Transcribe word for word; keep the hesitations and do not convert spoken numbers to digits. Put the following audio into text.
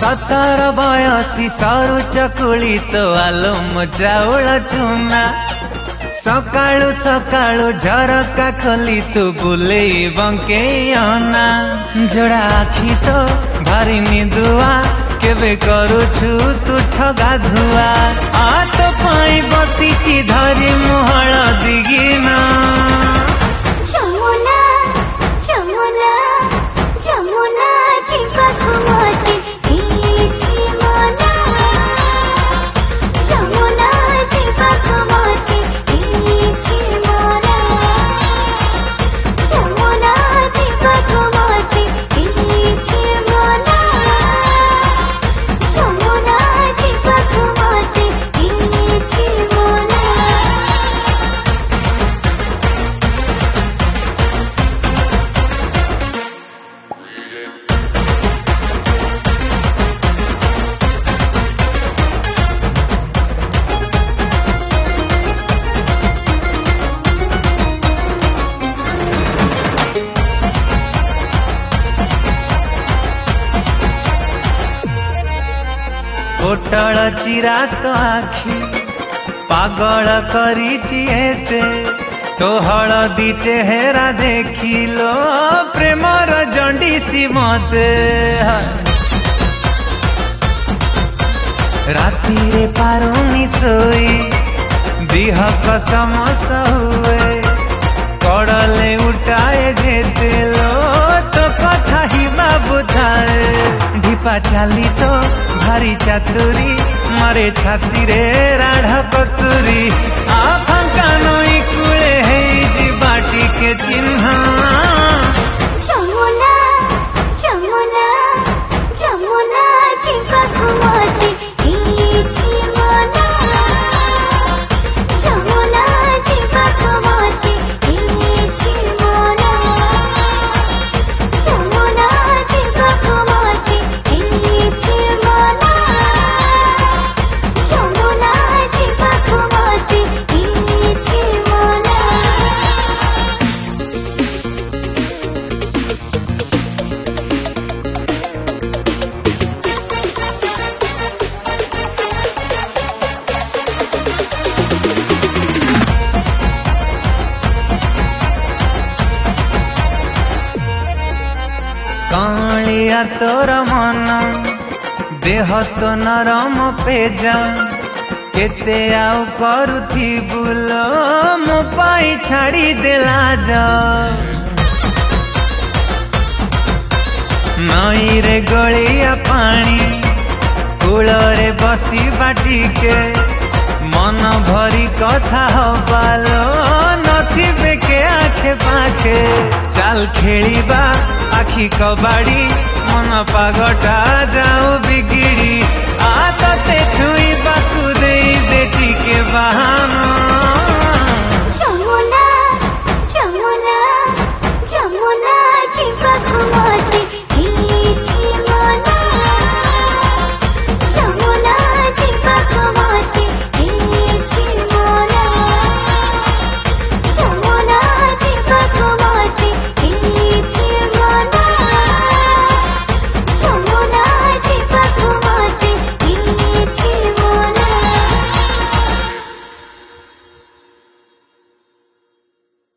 सतर बयसी सरु चकुली तो आलम चाउल चुना सकाळु सकाळु झरका खोली तू बुले बंके अना जोड़ा आखी तो भारी निदुआ केबे करुछु तू ठगा धुआ आ तो पाई बसीची धरी मुहळ दिगिना जमुना जमुना जमुना जिबा घुमती इछि मना जमुना जिबा घुमती इछि मना जमुना जिबा घुमती इछि मना जमुना जिबा घुमती इछि मना कोटल चिरा तो आखी पागल करिछि एते तो हलदी चेहरा देखिलो प्रेमर जंडीसी मते राती रे पारुनी सोई दिहक समस हुए कड़ले उठाए घेतेलो तो कथा हिमा बुधाए ढिपा चाली तो भारी चातुरी मारे छाती रे राढ़ कतुरी आ फंका नई कुले है जी बाटी के चिन्ह जमुना जमुना जमुना जिबा घुमती इछि मना जमुना जिबा घुमती इछि मना जमुना जिबा घुमती इछि मना जमुना जिबा घुमती इछि मना कालिया तोर मन देह तो नरम पेजा केते आउ करुथी बुलो मो पाई छाड़ी देला जा नई रे गलिया पानी कूल रे बसी बाटी के मन भरी कथा हबालो नथिबे के आखे पाखे चाल खेलिबा आखी कबाड़ी मन पागटा जाऊ बिगिड़ी आ तते छुई बाकु दे बेटी के बहाना